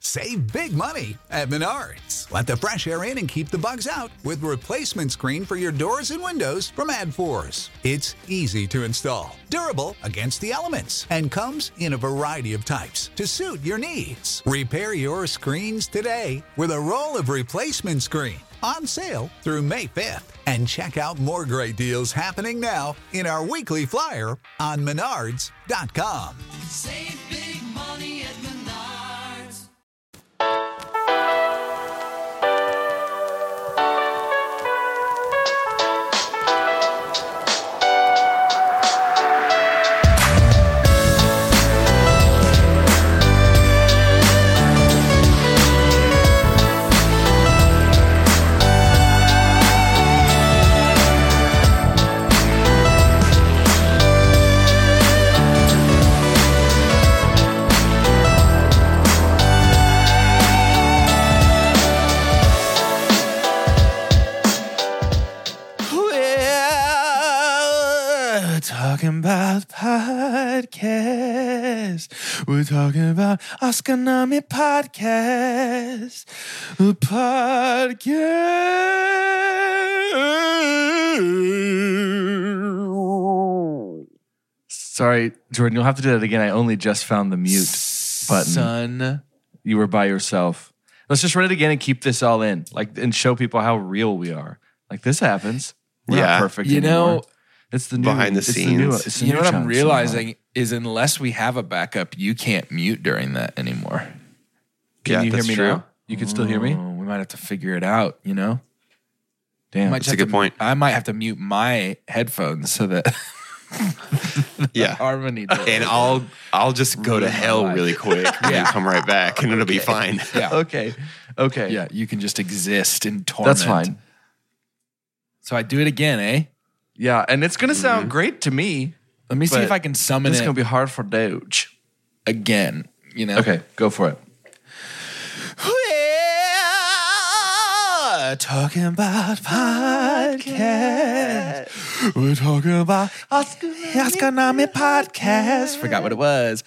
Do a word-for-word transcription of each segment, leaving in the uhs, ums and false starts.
Save big money at Menards. Let the fresh air in and keep the bugs out with replacement screen for your doors and windows from AdForce. It's easy to install, durable against the elements, and comes in a variety of types to suit your needs. Repair your screens today with a roll of replacement screen on sale through May fifth. And check out more great deals happening now in our weekly flyer on menards dot com. Save big money at Menards. Talking about podcast. We're talking about Oscar Nami podcast. A podcast. Sorry, Jordan, you'll have to do that again. I only just found the mute button. Son. You were by yourself. Let's just run it again and keep this all in, like, and show people how real we are. Like, this happens. We're Yeah. not perfect You anymore. know, it's the new, behind the it's scenes. new, it's the you know new what I'm challenge. realizing is unless we have a backup, you can't mute during that anymore. Can Yeah, you hear that's me true. now? You can still hear me? Oh, we might have to figure it out, you know? Damn. Might That's a have good to- point. I might have to mute my headphones so that Yeah. harmony does. And I'll I'll just go to Ruin my hell life. really quick and Yeah. then come right back and it'll be fine. Yeah. Okay. Okay. Yeah, you can just exist in torment. That's fine. So I do it again, eh? Yeah, and it's going to sound great to me. Let me see But if I can summon It's it going to be hard for Doge. again, you know? Okay, go for it. We're talking about podcast. We're talking about Oscar, Oscar Nami podcast. Forgot what it was.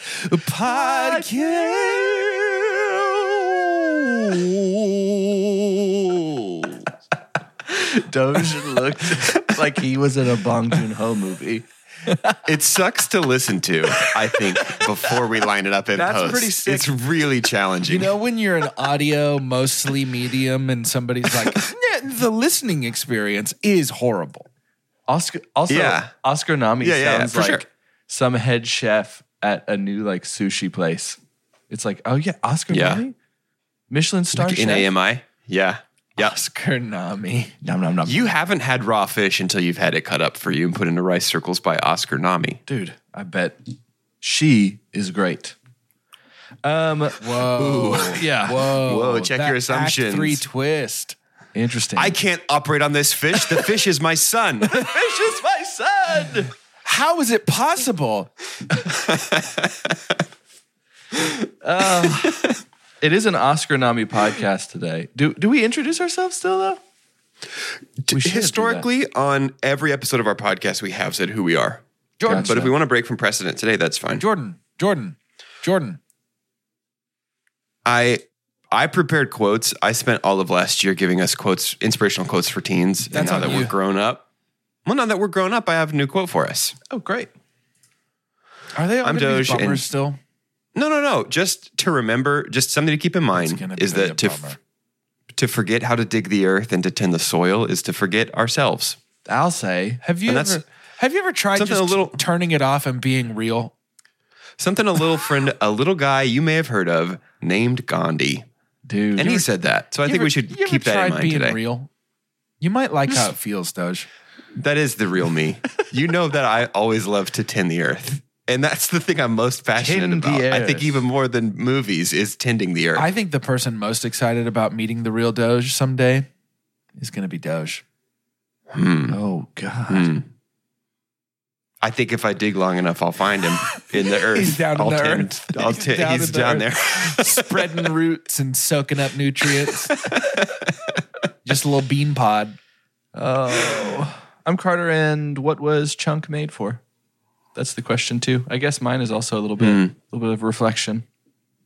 Podcast. Doge looked like he was in a Bong Joon-ho movie. It sucks to listen to, I think, before we line it up in That's post. pretty sick. It's really challenging. You know, when you're an audio mostly medium and somebody's like, yeah, the listening experience is horrible. Oscar, also, Yeah. Oscar Nami Yeah, yeah, yeah, sounds for like sure. some head chef at a new like sushi place. It's like, oh yeah, Oscar Yeah. Nami, Michelin star Like in chef. A M I? Yeah. Yeah. Oscar Nami. Nom, nom, nom. You haven't had raw fish until you've had it cut up for you and put into rice circles by Oscar Nami. Dude, I bet she is great. Um, Whoa. yeah, Whoa. Whoa, check That your Act assumptions. three twist. interesting. I can't operate on this fish. The fish is my son. Fish is my son. How is it possible? It is an Oscar Nami podcast today. Do do we introduce ourselves still though? We should do Historically, on every episode of our podcast, we have said who we are. Jordan. But if we want to break from precedent today, that's fine. Jordan. Jordan. Jordan. I I prepared quotes. I spent all of last year giving us quotes, inspirational quotes for teens. And That's now on that you. we're grown up, well, now that we're grown up, I have a new quote for us. Oh, great. Are they all I'm gonna be Doge and- bummers still? No, no, no. Just to remember, just something to keep in mind gonna is be a that to bummer. f- to forget how to dig the earth and to tend the soil is to forget ourselves. I'll say. Have you And that's ever have you ever tried something just a little- turning it off and being real? Something a little friend, a little guy you may have heard of named Gandhi. Dude. And he said that. So I You think ever- we should you ever keep that tried in mind being today. real? You might like how it feels, Doge. That is the real me. You know that I always love to tend the earth. And that's the thing I'm most passionate Tend the about. I earth. think even more than movies is tending the earth. I think the person most excited about meeting the real Doge someday is going to be Doge. Oh God. I think if I dig long enough, I'll find him in the earth. He's down in I'll the tend- earth. I'll He's t- down he's in the down earth. there. Spreading roots and soaking up nutrients. Just a little bean pod. Oh, I'm Carter. And what was Chunk made for? That's the question too. I guess mine is also a little bit, a little bit of reflection.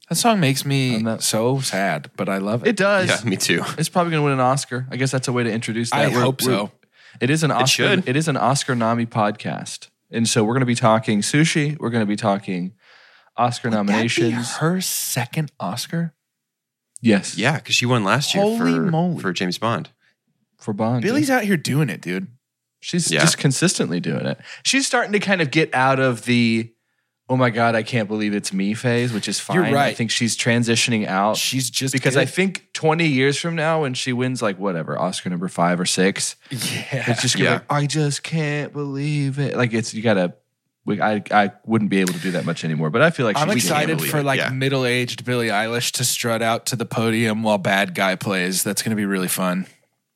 That song makes me On that- so sad, but I love it. It does. Yeah, me too. It's probably going to win an Oscar. I guess that's a way to introduce that. I We're- hope we're- so. It is an Oscar. should. It is an Oscar Nami podcast, and so we're going to be talking sushi. We're going to be talking Oscar Would that be nominations. her second Oscar? Yes. Yeah, because she won last year Holy for, moly. for James Bond. For Bond. Billy's out here doing it, dude. She's Yeah. just consistently doing it. She's starting to kind of get out of the, oh my God, I can't believe it's me phase, which is fine. You're right. I think she's transitioning out. She's just because good. I think twenty years from now, when she wins like whatever, Oscar number five or six, yeah. it's just gonna Yeah. be like, I just can't believe it. Like it's, you gotta, we, I, I wouldn't be able to do that much anymore, but I feel like I'm she's excited believe for it, like yeah. middle-aged Billie Eilish to strut out to the podium while Bad Guy plays. That's going to be really fun.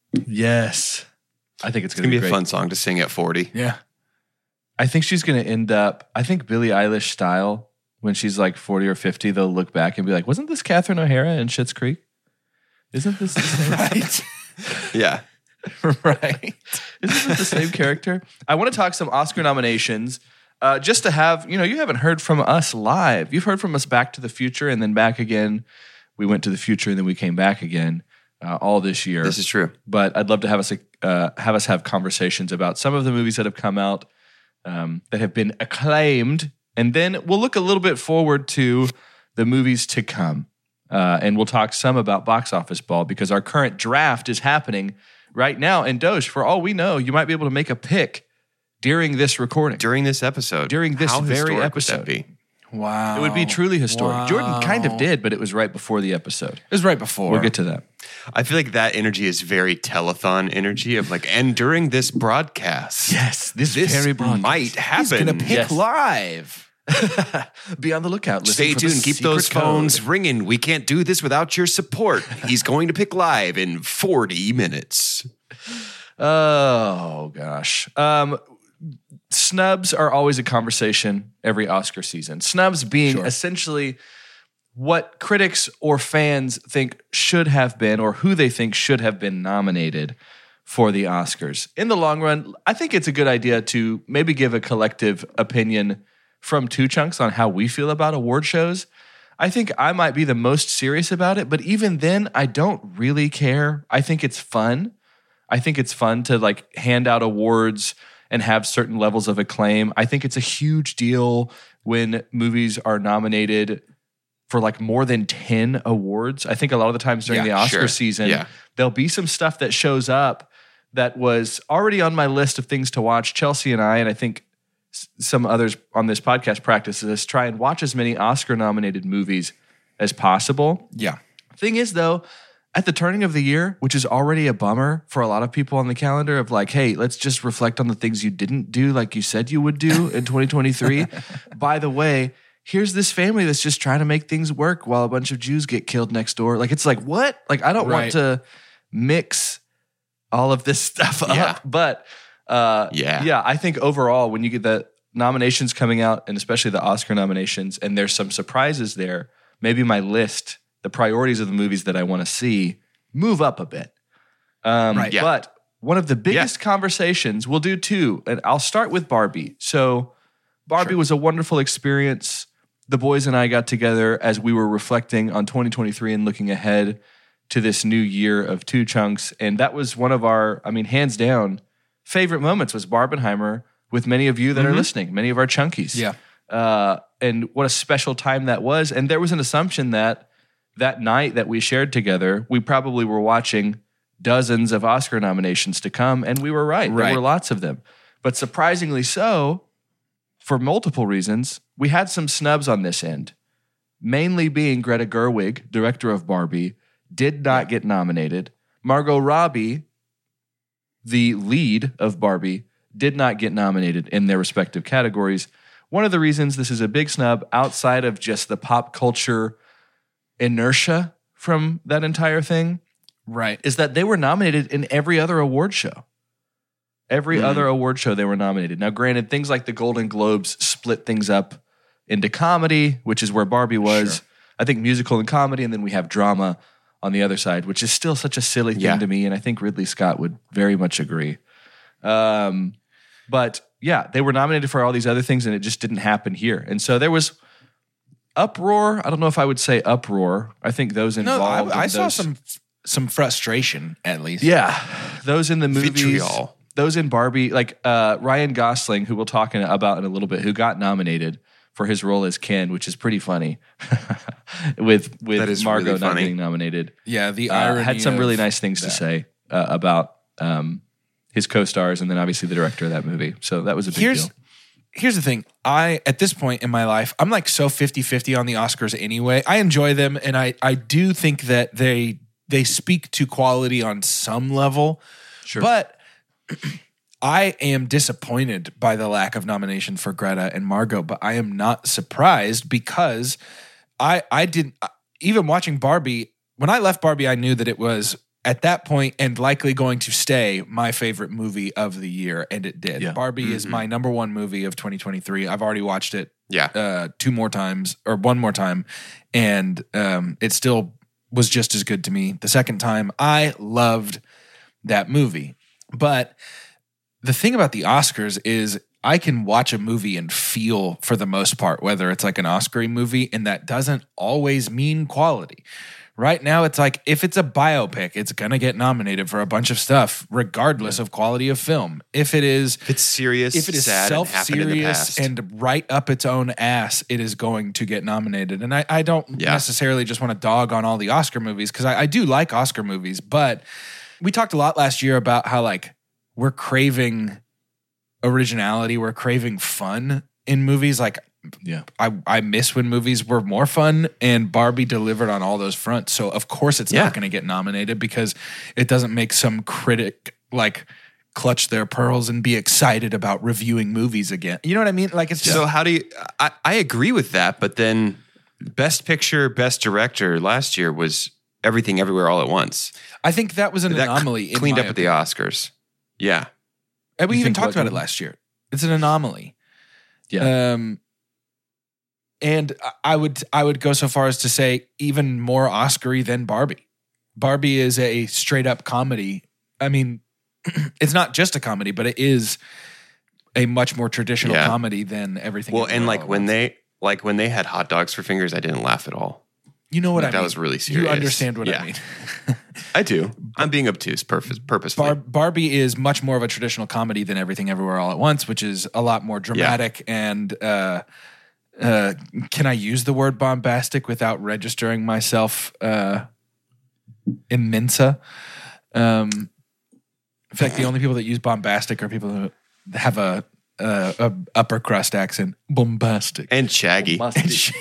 Yes. I think it's It's gonna, gonna be a great. fun song to sing at forty. Yeah. I think she's going to end up, I think Billie Eilish style, when she's like forty or fifty, they'll look back and be like, wasn't this Catherine O'Hara in Schitt's Creek? Isn't this the same? Right. Yeah. right. Isn't this the same character? I want to talk some Oscar nominations uh, just to have, you know, you haven't heard from us live. You've heard from us Back to the Future and then back again. We went to the future and then we came back again uh, all this year. This is true. But I'd love to have us uh, have us have conversations about some of the movies that have come out um, that have been acclaimed, and then we'll look a little bit forward to the movies to come, uh, and we'll talk some about box office ball because our current draft is happening right now. And Doge, for all we know, you might be able to make a pick during this recording. During this episode. During this How very historic would episode. that be? Wow. It would be truly historic. Wow. Jordan kind of did, but it was right before the episode. It was right before. We'll get to that. I feel like that energy is very telethon energy of like, and during this broadcast, Yes, this, this very broadcast. might happen. He's going to pick Yes. live. Be on the lookout. Listen Stay for the tuned. Keep secret those code. phones ringing. We can't do this without your support. He's going to pick live in forty minutes. Oh gosh. Um, snubs are always a conversation every Oscar season. Snubs being Sure. essentially what critics or fans think should have been or who they think should have been nominated for the Oscars. In the long run, I think it's a good idea to maybe give a collective opinion from Two Chunks on how we feel about award shows. I think I might be the most serious about it, but even then, I don't really care. I think it's fun. I think it's fun to like hand out awards and have certain levels of acclaim. I think it's a huge deal when movies are nominated for like more than ten awards. I think a lot of the times during Yeah, the Oscar sure. season, Yeah. there'll be some stuff that shows up that was already on my list of things to watch. Chelsea and I, and I think s- some others on this podcast practice this, try and watch as many Oscar nominated movies as possible. Yeah. Thing is, though, at the turning of the year, which is already a bummer for a lot of people on the calendar of like, hey, let's just reflect on the things you didn't do like you said you would do in twenty twenty-three. By the way, here's this family that's just trying to make things work while a bunch of Jews get killed next door. Like, it's like, what? Like, I don't Right. want to mix all of this stuff up. Yeah. But uh, Yeah. yeah, I think overall, when you get the nominations coming out, and especially the Oscar nominations, and there's some surprises there, maybe my list, the priorities of the movies that I want to see, move up a bit. Um, Right. Yeah. But one of the biggest conversations, we'll do two, and I'll start with Barbie. So Barbie was a wonderful experience. The boys and I got together as we were reflecting on twenty twenty-three and looking ahead to this new year of Two Chunks. And that was one of our, I mean, hands down, favorite moments was Barbenheimer with many of you that are listening, many of our chunkies. Yeah. Uh, and what a special time that was. And there was an assumption that that night that we shared together, we probably were watching dozens of Oscar nominations to come. And we were right. Right. There were lots of them. But surprisingly so, for multiple reasons, we had some snubs on this end. Mainly being Greta Gerwig, director of Barbie, did not get nominated. Margot Robbie, the lead of Barbie, did not get nominated in their respective categories. One of the reasons this is a big snub outside of just the pop culture inertia from that entire thing Right. is that they were nominated in every other award show. Every other award show they were nominated. Now, granted, things like the Golden Globes split things up into comedy, which is where Barbie was. Sure. I think musical and comedy, and then we have drama on the other side, which is still such a silly thing Yeah. to me, and I think Ridley Scott would very much agree. Um, but yeah, they were nominated for all these other things, and it just didn't happen here. And so there was uproar. I don't know if I would say uproar. I think those No, involved. I, I in saw those, some some frustration at least. Yeah, those in the movies. Vitriol. Those in Barbie, like uh, Ryan Gosling, who we'll talk in, about in a little bit, who got nominated for his role as Ken, which is pretty funny. with with That is Margot really not funny. getting nominated. Yeah, the Uh, irony had some really of nice things to that. say uh, about um, his co-stars and then obviously the director of that movie. So that was a big Here's deal. here's the thing. I at this point in my life, I'm like so fifty-fifty on the Oscars anyway. I enjoy them and I I do think that they they speak to quality on some level. Sure. But I am disappointed by the lack of nomination for Greta and Margot, but I am not surprised because I I didn't even watching Barbie, when I left Barbie, I knew that it was at that point and likely going to stay my favorite movie of the year, and it did. Yeah. Barbie is my number one movie of twenty twenty-three. I've already watched it Yeah. uh, two more times or one more time, and um, it still was just as good to me the second time. I loved that movie. But the thing about the Oscars is I can watch a movie and feel, for the most part, whether it's like an Oscar movie, and that doesn't always mean quality. Right now, it's like if it's a biopic, it's going to get nominated for a bunch of stuff, regardless of quality of film. If it is If it's serious, if it is sad, and happened in the self-serious past. and right up its own ass, it is going to get nominated. And I, I don't Yeah. necessarily just want to dog on all the Oscar movies because I, I do like Oscar movies, but we talked a lot last year about how like we're craving originality, we're craving fun in movies. Like Yeah. I, I miss when movies were more fun, and Barbie delivered on all those fronts. So of course it's Yeah. not going to get nominated because it doesn't make some critic like clutch their pearls and be excited about reviewing movies again. You know what I mean? Like it's just So how do you? I, I agree with that, but then Best Picture, Best Director last year was Everything Everywhere All at Once. I think that was an That anomaly. in cleaned my up at the opinion. Oscars. Yeah, And we You even think talked what, about it Jordan? last year. It's an anomaly. Yeah. Um, and I would I would go so far as to say even more Oscar-y than Barbie. Barbie is a straight up comedy. I mean, it's not just a comedy, but it is a much more traditional Yeah. comedy than everything. well, Everywhere and All like at when Once. they like when they had hot dogs for fingers, I didn't laugh at all. you know what like, I that mean. was really You serious. understand what Yeah. I mean. I do. I'm being obtuse, purpose, purposefully. Bar- Barbie is much more of a traditional comedy than Everything Everywhere All at Once, which is a lot more dramatic and uh, uh, can I use the word bombastic without registering myself uh, in Mensa? Um, in fact, the only people that use bombastic are people who have a, a, a upper crust accent. Bombastic. and Shaggy. And sh-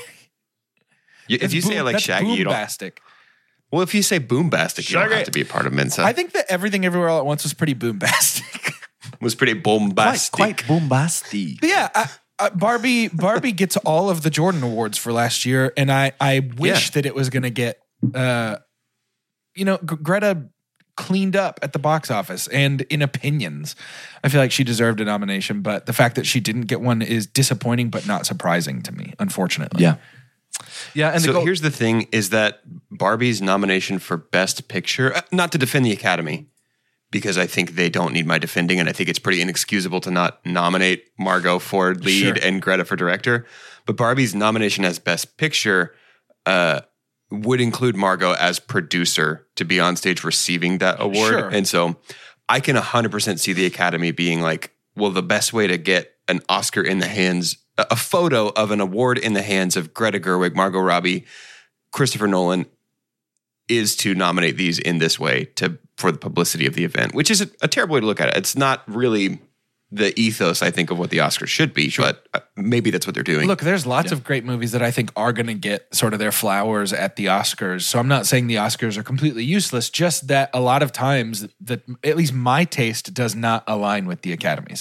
You- if it's you say boom- it like that's Shaggy, you don't. boombastic. Well, if you say boombastic, you don't Shaggy. have to be a part of Mensa. I think that Everything Everywhere All at Once was pretty boombastic. it was pretty bombastic. bombastic. But yeah, I, I, Barbie Barbie gets all of the Jordan Awards for last year, and I I wish Yeah. that it was going to get, uh, you know, G- Greta cleaned up at the box office and in opinions. I feel like she deserved a nomination, but the fact that she didn't get one is disappointing, but not surprising to me, unfortunately. Yeah. Yeah. And so the goal, here's the thing: is that Barbie's nomination for Best Picture, uh, not to defend the Academy, because I think they don't need my defending, and I think it's pretty inexcusable to not nominate Margot for lead Sure. and Greta for director. But Barbie's nomination as Best Picture uh, would include Margot as producer to be on stage receiving that award, Sure. and so I can one hundred percent see the Academy being like, well, the best way to get an Oscar in the hands, a a photo of an award in the hands of Greta Gerwig, Margot Robbie, Christopher Nolan, is to nominate these in this way to for the publicity of the event, which is a, a terrible way to look at it. It's not really the ethos, I think, of what the Oscars should be, but uh, maybe that's what they're doing. Look, there's lots of great movies that I think are going to get sort of their flowers at the Oscars. So I'm not saying the Oscars are completely useless, just that a lot of times that at least my taste does not align with the Academies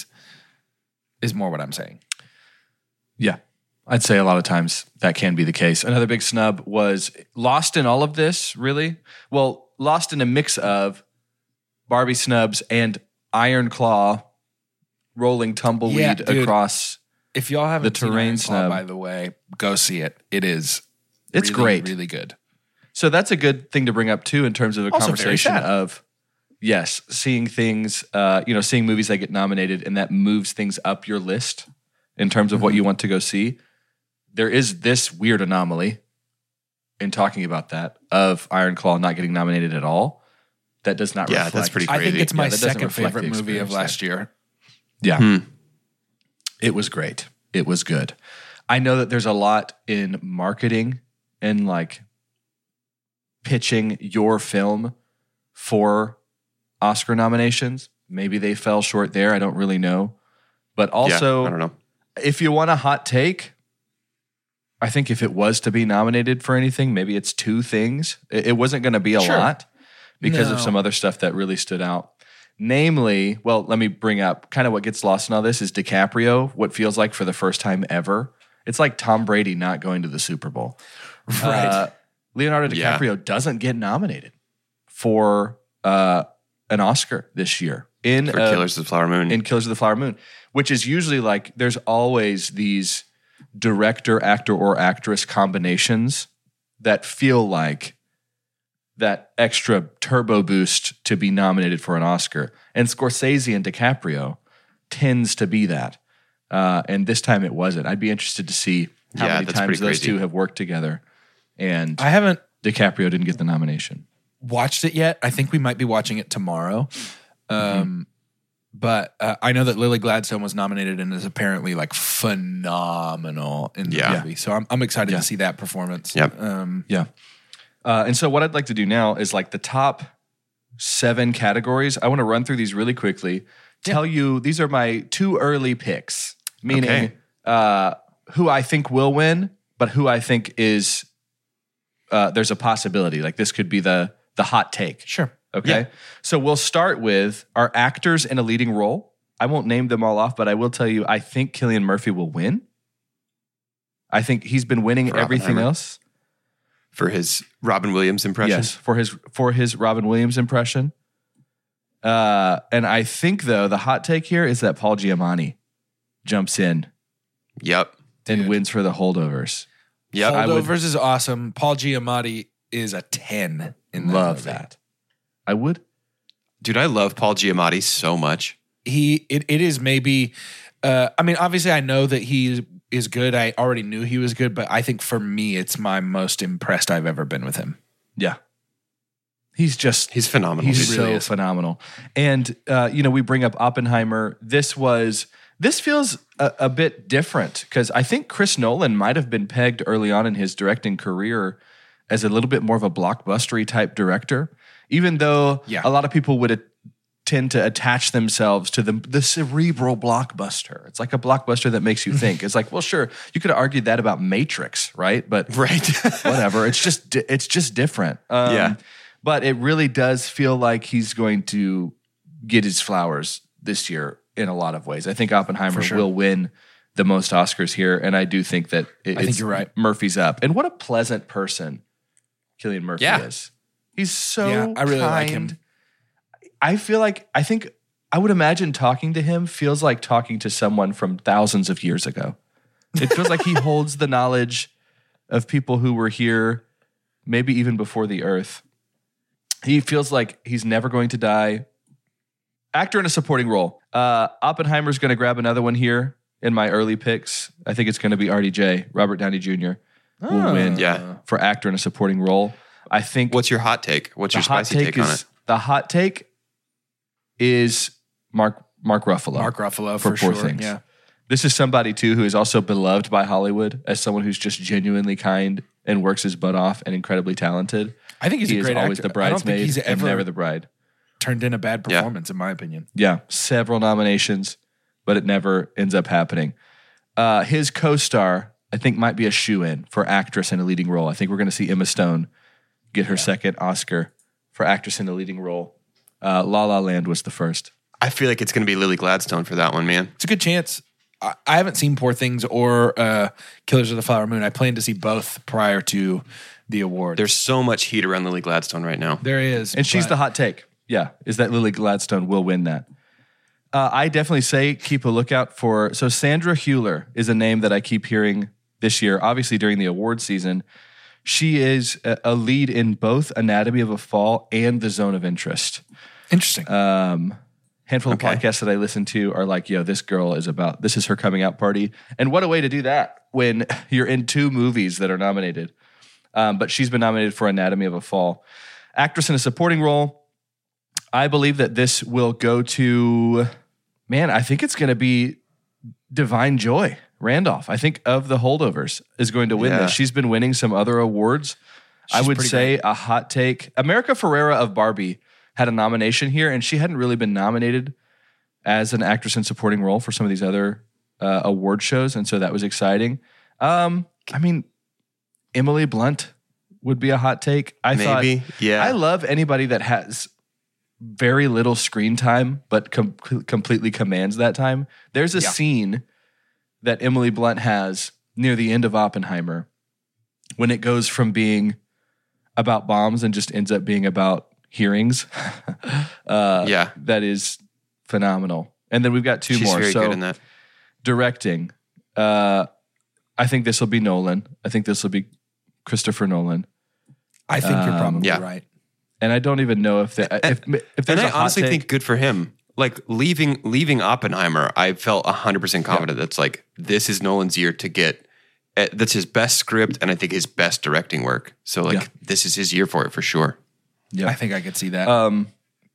is more what I'm saying. yeah, I'd say a lot of times that can be the case. Another big snub was lost in all of this, really. Well, lost in a mix of Barbie snubs and Iron Claw rolling tumbleweed Yeah, dude. across. If y'all haven't The seen Terrain Iron Claw, Snub. by the way, go see it. It is It's really, great. really good. So that's a good thing to bring up too in terms of a Also very conversation sad. of yes, seeing things, uh, you know, seeing movies that get nominated and that moves things up your list in terms of what you want to go see. there is this weird anomaly in talking about that of Iron Claw not getting nominated at all. That does not Yeah, reflect. that's pretty I think crazy. it's my Yeah, that doesn't second reflect favorite the movie of experience last there. year. Yeah. Hmm. It was great. It was good. I know that there's a lot in marketing and like pitching your film for Oscar nominations. Maybe they fell short there. I don't really know. But also, yeah, I don't know. if you want a hot take, I think if it was to be nominated for anything, maybe it's two things. It, it wasn't going to be a Sure. lot because of No. some other stuff that really stood out. Namely, well, let me bring up kind of what gets lost in all this is DiCaprio, what feels like for the first time ever. It's like Tom Brady not going to the Super Bowl. Right. Uh, Leonardo Yeah. DiCaprio doesn't get nominated for uh, an Oscar this year in For uh, Killers of the Flower Moon. in Killers of the Flower Moon, which is usually like there's always these director, actor, or actress combinations that feel like that extra turbo boost to be nominated for an Oscar. And Scorsese and DiCaprio tends to be that. Uh, and this time it wasn't. I'd be interested to see how Yeah, many that's times pretty those crazy. two have worked together. And I haven't DiCaprio didn't get the nomination. watched it yet. I think we might be watching it tomorrow. Um, But uh, I know that Lily Gladstone was nominated and is apparently like phenomenal in the Yeah. movie. So I'm, I'm excited Yeah. to see that performance. Yep. Um, Yeah. Uh, and so what I'd like to do now is like the top seven categories. I want to run through these really quickly. Tell you these are my two early picks, meaning Okay. uh, who I think will win, but who I think is uh, there's a possibility. Like this could be the the hot take. Sure. Okay. So we'll start with our actors in a leading role. I won't name them all off, but I will tell you I think Cillian Murphy will win. I think he's been winning For everything Oppenheimer? else. For his Robin Williams impression. Yes, for his for his Robin Williams impression. Uh, and I think though the hot take here is that Paul Giamatti jumps in Yep. and Dude. wins for the holdovers. Yep. I would- Holdovers is awesome. Paul Giamatti is a ten in that Love movie. that. I would. Dude, I love Paul Giamatti so much. He it, it is maybe uh, I mean obviously I know that he is good. I already knew he was good, but I think for me it's my most impressed I've ever been with him. Yeah. He's just He's phenomenal. He's dude. so really is. phenomenal. And, uh, you know, we bring up Oppenheimer. This was, this feels a, a bit different because I think Chris Nolan might have been pegged early on in his directing career as a little bit more of a blockbustery type director, even though Yeah. a lot of people would uh, tend to attach themselves to the, the cerebral blockbuster. It's like a blockbuster that makes you think. It's like, well, sure, you could have argued that about Matrix, right? But Right. whatever. It's just di- it's just different. Um, Yeah. But it really does feel like he's going to get his flowers this year in a lot of ways. I think Oppenheimer For sure. will win the most Oscars here, and I do think that it, I think it's you're right. Murphy's up. And what a pleasant person Cillian Murphy Yeah. is. He's so Yeah, I really like kind. him. I feel like I think I would imagine talking to him feels like talking to someone from thousands of years ago. It feels like he holds the knowledge of people who were here, maybe even before the earth. He feels like he's never going to die. Actor in a supporting role. Uh, Oppenheimer's going to grab another one here in my early picks. I think it's going to be R D J, Robert Downey Junior will win Yeah. for actor in a supporting role. I think What's your hot take? What's the your hot spicy take, take, is on it? the hot take is Mark Mark Ruffalo. Mark Ruffalo for for, Poor sure. Things. Yeah. This is somebody too who is also beloved by Hollywood as someone who's just genuinely kind and works his butt off and incredibly talented. I think he's he a is great always actor. the I don't think bridesmaid he's and ever never the bride. turned in a bad Yeah. performance, in my opinion. Yeah, several nominations, but it never ends up happening. Uh, his co-star, I think, might be a shoe-in for actress in a leading role. I think we're going to see Emma Stone get her second Oscar for actress in a leading role. Uh, La La Land was the first. I feel like it's going to be Lily Gladstone for that one, man. It's a good chance. I, I haven't seen Poor Things or uh, Killers of the Flower Moon. I plan to see both prior to the award. There's so much heat around Lily Gladstone right now. there is, And she's but- the hot take. Yeah, is that Lily Gladstone will win that. Uh, I definitely say keep a lookout for. So Sandra Hüller is a name that I keep hearing this year, obviously during the award season. She is a, a lead in both Anatomy of a Fall and The Zone of Interest. interesting. Um, Handful Okay. of podcasts that I listen to are like, yo, this girl is about, this is her coming out party. And what a way to do that when you're in two movies that are nominated. Um, but she's been nominated for Anatomy of a Fall. Actress in a supporting role. I believe that this will go to, man, I think it's going to be Divine Joy Randolph. I think of the Holdovers is going to win Yeah. this. She's been winning some other awards. I would pretty say a hot take. America Ferrera of Barbie had a nomination here, and she hadn't really been nominated as an actress in supporting role for some of these other uh, award shows, and so that was exciting. Um, I mean, Emily Blunt would be a hot take. I Maybe, thought, yeah. I love anybody that has very little screen time, but com- completely commands that time. There's a Yeah. scene that Emily Blunt has near the end of Oppenheimer when it goes from being about bombs and just ends up being about hearings. uh, Yeah. That is phenomenal. And then we've got two She's more. very so good in that. directing. Uh, I think this will be Nolan. I think this will be Christopher Nolan. I think you're Um, probably yeah. right. And I don't even know if they, if if there's And I a hot honestly take, think good for him. Like leaving leaving Oppenheimer, I felt one hundred percent confident that's like, this is Nolan's year to get, uh, that's his best script and I think his best directing work. So like, Yeah. this is his year for it for sure. yeah. I think I could see that. Um,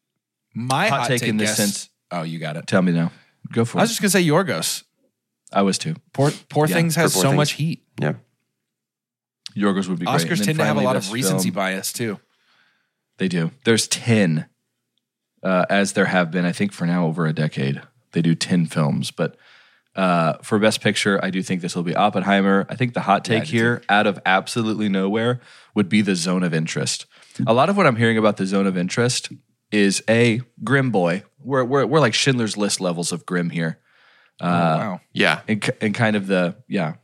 My hot hot, take take in this guess- sense- Oh, you got it. tell me now. Go for I was it. just gonna say Yorgos. I was too. Poor Poor Yeah, Things has Poor so Things. much heat. Yeah. Yorgos would be great. And Oscars then tend to have a finally lot of best recency film. bias too. They do. There's ten, uh, as there have been, I think, for now over a decade. They do ten films. But uh, for Best Picture, I do think this will be Oppenheimer. I think the hot Yeah, I take do here, out of absolutely nowhere, would be The Zone of Interest. A lot of what I'm hearing about The Zone of Interest is a grim boy. We're, we're, we're like Schindler's List levels of grim here. oh, wow. Yeah. and, ki- and kind of the yeah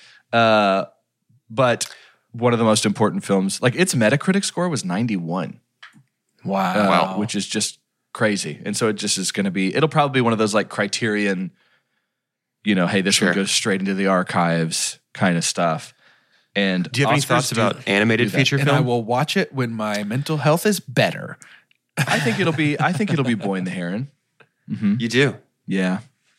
uh but one of the most important films, like its Metacritic score was ninety-one, Wow. uh, Wow. which is just crazy. And so it just is going to be, it'll probably be one of those like Criterion, you know, hey, this Sure. one goes straight into the archives kind of stuff. And Do you have any Oscars thoughts do- about animated do that. feature and film? I will watch it when my mental health is better. I think it'll be I think it'll be Boy and the Heron. You do. Yeah.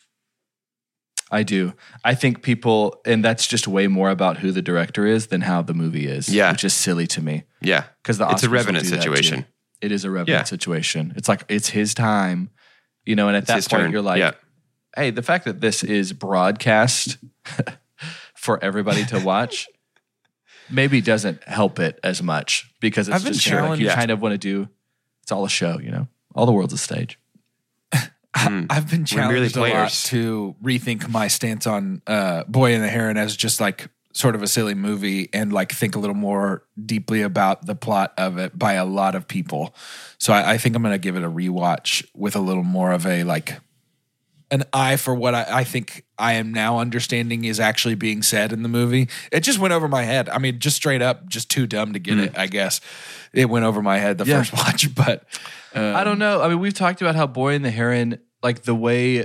I do. I think people, and that's just way more about who the director is than how the movie is. Yeah. Which is silly to me. Yeah. Because the It's a Oscars will Revenant do that situation. too. It is a Revenant Yeah. situation. It's like it's his time, you know. And at that his point, turn. you're like, Yeah. "Hey, the fact that this is broadcast for everybody to watch maybe doesn't help it as much because it's I've been just kinda like you challenged- kind of want to do. It's all a show, you know. All the world's a stage. Mm. I've been We're merely challenged a lot players. to rethink my stance on uh, Boy and the Heron as just like sort of a silly movie and like think a little more deeply about the plot of it by a lot of people. So I, I think I'm going to give it a rewatch with a little more of a like an eye for what I, I think I am now understanding is actually being said in the movie. It just went over my head. I mean, just straight up, just too dumb to get it, I guess. It went over my head the Yeah. first watch, but um, I don't know. I mean, we've talked about how Boy and the Heron, like the way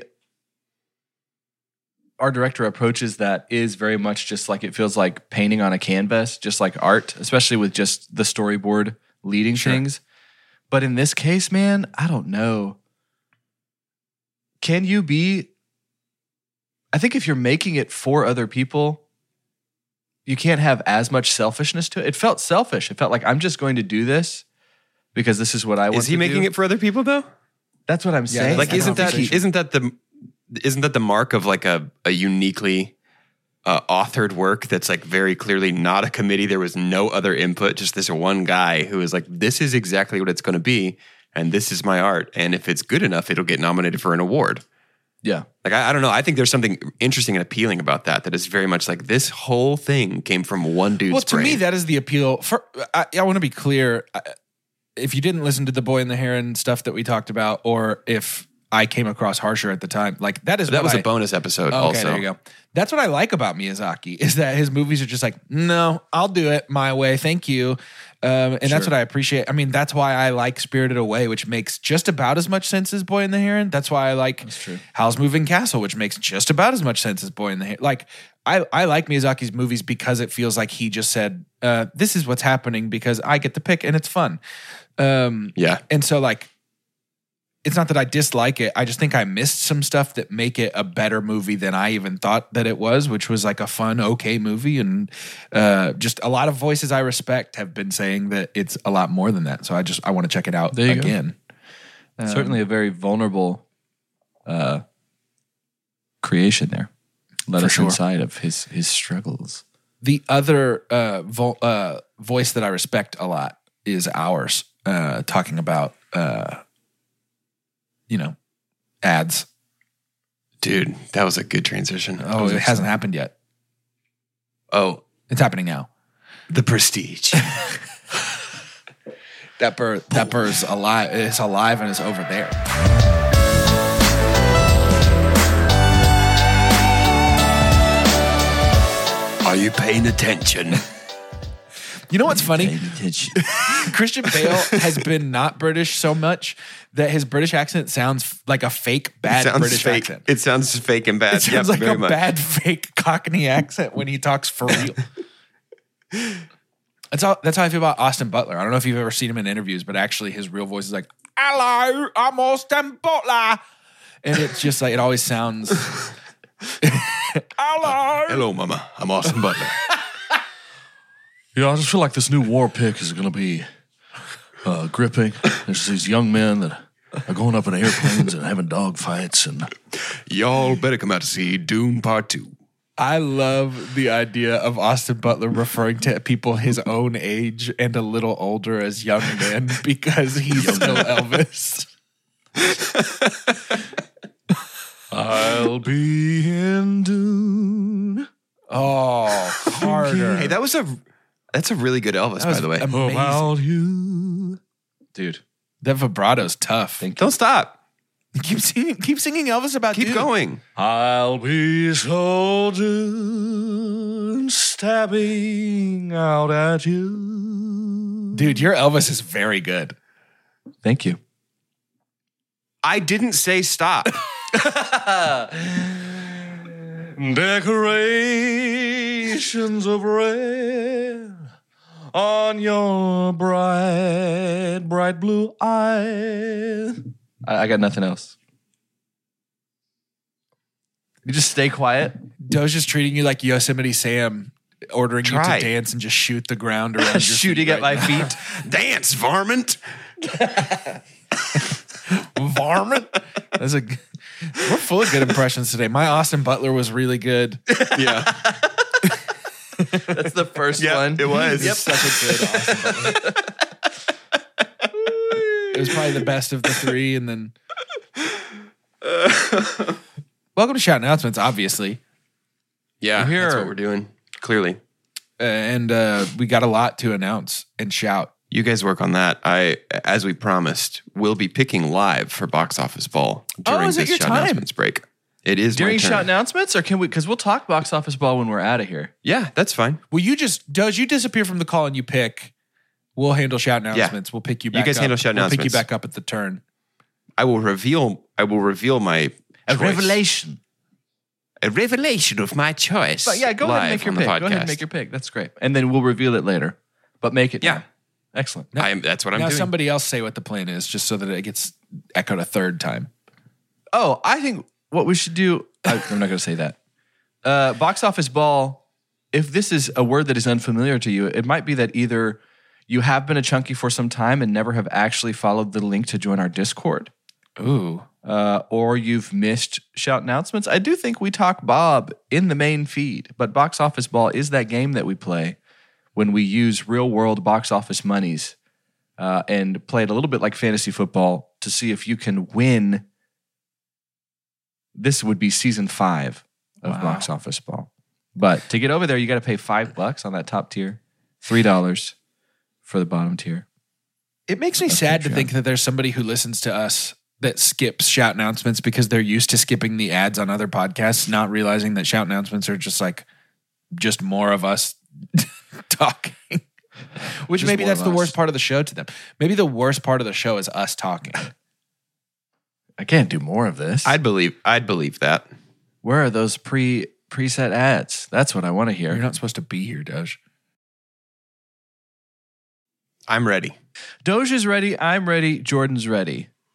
our director approaches that is very much just like it feels like painting on a canvas, just like art, especially with just the storyboard leading Sure. things. But in this case, man, I don't know. Can you be? I think if you're making it for other people, you can't have as much selfishness to it. It felt selfish. It felt like I'm just going to do this because this is what I want. Is he to making do. it for other people though? That's what I'm saying. Like, I isn't don't that think he- isn't that the isn't that the mark of like a a uniquely uh, authored work that's like very clearly not a committee? There was no other input, just this one guy who was like, "This is exactly what it's going to be, and this is my art, and if it's good enough, it'll get nominated for an award." Yeah. Like I, I don't know. I think there's something interesting and appealing about that. That is very much like this whole thing came from one dude's well, to brain. me, that is the appeal. For I, I want to be clear. I- If you didn't listen to the Boy and the Heron stuff that we talked about, or if I came across harsher at the time, like that is that what was a a bonus episode. Okay, also, there you go. That's what I like about Miyazaki is that his movies are just like, no, I'll do it my way, thank you, um, and that's Sure. what I appreciate. I mean, that's why I like Spirited Away, which makes just about as much sense as Boy and the Heron. That's why I like true. Howl's Moving Castle, which makes just about as much sense as Boy and the Heron. Like, I I like Miyazaki's movies because it feels like he just said, uh, "This is what's happening because I get to pick and it's fun." Um, Yeah. and so like it's not that I dislike it. I just think I missed some stuff that make it a better movie than I even thought that it was, which was like a fun, okay movie. And uh, just a lot of voices I respect have been saying that it's a lot more than that. So I just, I want to check it out There you go. again. Um, Certainly a very vulnerable uh, creation there. Let For us sure. inside of his his struggles. The other uh, vo- uh, voice that I respect a lot is ours, uh, talking about, uh, you know, ads. Dude, that was a good transition. Oh, it hasn't happened yet. Oh, It's happening now. The Prestige. That bird, that bird's alive. It's alive and it's over there. Are you paying attention? You know what's funny? Paying attention. Christian Bale has been not British so much that his British accent sounds like a fake bad Sounds British fake. accent. It sounds fake and bad. It sounds Yep, like very a much. bad fake Cockney accent when he talks for real. That's how that's how I feel about Austin Butler. I don't know if you've ever seen him in interviews, but actually his real voice is like, "Hello, I'm Austin Butler," and it's just like it always sounds. Hello. Hello, Mama. I'm Austin Butler. Yeah, I just feel like this new war pick is going to be uh, gripping. There's these young men that are going up in airplanes and having dog fights. And Y'all better come out to see Dune Part Two. I love the idea of Austin Butler referring to people his own age and a little older as young men because he's still Elvis. I'll be in Dune. Oh, Carter. Hey, that was a that's a really good Elvis, That was by the way. amazing. About you. Dude, That vibrato's tough. Don't stop. Keep singing, keep singing Elvis about Keep dude. going. I'll be so Dune stabbing out at you. Dude, your Elvis is very good. Thank you. I didn't say stop. Decorations of red on your bright, bright blue eyes. I, I got nothing else. You just stay quiet. Doge is treating you like Yosemite Sam, ordering Try. you to dance and just shoot the ground around your Shooting feet at my right now. feet. Dance, varmint. Varmint. That's a. We're full of good impressions today. My Austin Butler was really good. Yeah. That's the first Yeah, one. it was. It's such a good Austin Butler. It was probably the best of the three, and then. Welcome to Shout Announcements, obviously, Yeah, We're here. that's what we're doing. Clearly. uh, and uh, we got a lot to announce and shout. You guys work on that. I, as we promised, will be picking live for Box Office Ball during Oh, is it this your shout time? announcements break. It is During my turn. shout announcements, or can we? Because we'll talk box office ball when we're out of here. Yeah, that's fine. Well, you just Doge, you disappear from the call and you pick. We'll handle shout announcements. We'll pick you You back. guys up. handle shout We'll pick you announcements. back up at the turn. I will reveal. I will reveal my A choice. revelation. A revelation of my choice. But yeah, go ahead and live make your on the pick. Go ahead and podcast. make your pick. That's great. And then we'll reveal it later. But make it. Yeah. now. Excellent. I am. That's what I'm now doing. somebody else say what the plan is, just so that it gets echoed a third time. Oh, I think what we should do. I, I'm not going to say that. Uh, box office ball. If this is a word that is unfamiliar to you, it might be that either you have been a chunky for some time and never have actually followed the link to join our Discord, Ooh, uh, or you've missed shout announcements. I do think we talk Bob in the main feed, but box office ball is that game that we play when we use real world box office monies uh, and play it a little bit like fantasy football to see if you can win. This would be season five of Wow. box office ball. But to get over there, you got to pay five bucks on that top tier, three dollars for the bottom tier. it makes me sad to think that there's somebody who listens to us that skips shout announcements because they're used to skipping the ads on other podcasts, not realizing that shout announcements are just like just more of us talking. Which Just maybe more that's of the us. worst part of the show to them. Maybe the worst part of the show is us talking. I can't do more of this. I'd believe. I'd believe that. Where are those pre preset ads? That's what I want to hear. You're not supposed to be here, Doge. I'm ready. Doge is ready. I'm ready. Jordan's ready.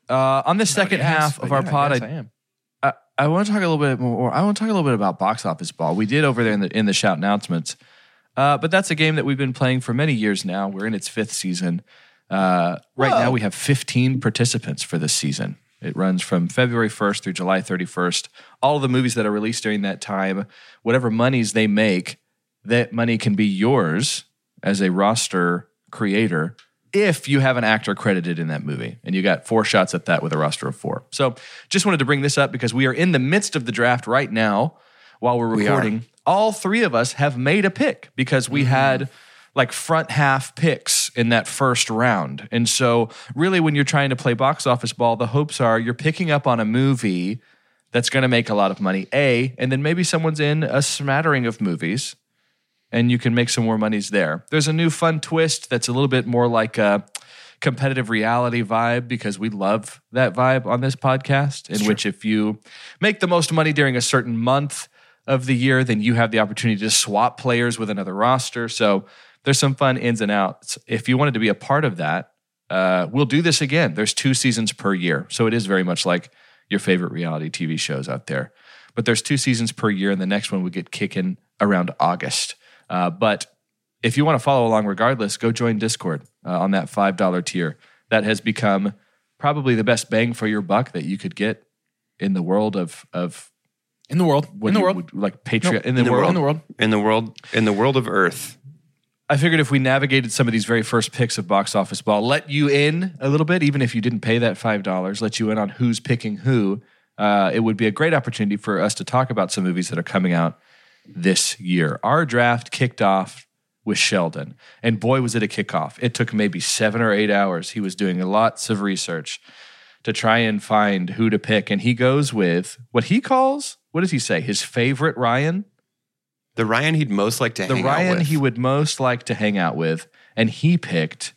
Uh, on the second Yes, half but of our yeah, pod, yes, I, I am. I, I want to talk a little bit more. I want to talk a little bit about Box Office Ball. We did over there in the in the shout announcements, uh, but that's a game that we've been playing for many years now. We're in its fifth season. Uh, right now, we have fifteen participants for this season. It runs from February first through July thirty-first. All of the movies that are released during that time, whatever monies they make, that money can be yours as a roster creator if you have an actor credited in that movie. And you got four shots at that with a roster of four. So just wanted to bring this up because we are in the midst of the draft right now while we're recording. All three of us have made a pick because we mm. had like front half picks in that first round. And so really when you're trying to play Box Office Ball, the hopes are you're picking up on a movie that's going to make a lot of money, A, and then maybe someone's in a smattering of movies and you can make some more monies there. There's a new fun twist that's a little bit more like a competitive reality vibe because we love that vibe on this podcast, in which if you make the most money during a certain month of the year, then you have the opportunity to swap players with another roster. So there's some fun ins and outs. If you wanted to be a part of that, uh, we'll do this again. There's two seasons per year. So it is very much like your favorite reality T V shows out there. But there's two seasons per year, and the next one we get kicking around August. Uh, but if you want to follow along regardless, go join Discord uh, on that five dollar tier. That has become probably the best bang for your buck that you could get in the world of of in the world. In the world. Would, like Patreon. Nope. In, the in the world. world. In the world. In the world. In the world of Earth. I figured if we navigated some of these very first picks of Box Office Ball, let you in a little bit, even if you didn't pay that five dollars, let you in on who's picking who, uh, it would be a great opportunity for us to talk about some movies that are coming out this year. Our draft kicked off with Sheldon, and boy, was it a kickoff. It took maybe seven or eight hours. He was doing lots of research to try and find who to pick, and he goes with what he calls, what does he say, his favorite Ryan? The Ryan he'd most like to the hang Ryan out with. he would most like to hang out with, and he picked